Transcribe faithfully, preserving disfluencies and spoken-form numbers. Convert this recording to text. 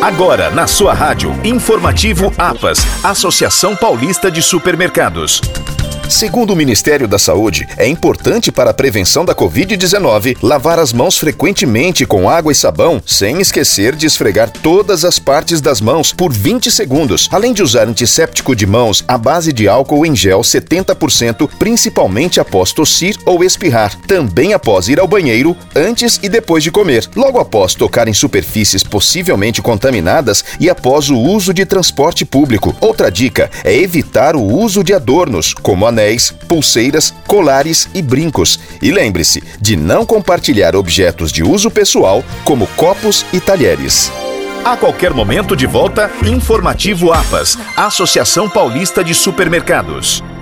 Agora, na sua rádio, Informativo APAS, Associação Paulista de Supermercados. Segundo o Ministério da Saúde, é importante para a prevenção da covid dezenove lavar as mãos frequentemente com água e sabão, sem esquecer de esfregar todas as partes das mãos por vinte segundos, além de usar antisséptico de mãos à base de álcool em gel setenta por cento, principalmente após tossir ou espirrar, também após ir ao banheiro, antes e depois de comer, logo após tocar em superfícies possivelmente contaminadas e após o uso de transporte público. Outra dica é evitar o uso de adornos, como a anéis, pulseiras, colares e brincos. E lembre-se de não compartilhar objetos de uso pessoal, como copos e talheres. A qualquer momento de volta, Informativo APAS, Associação Paulista de Supermercados.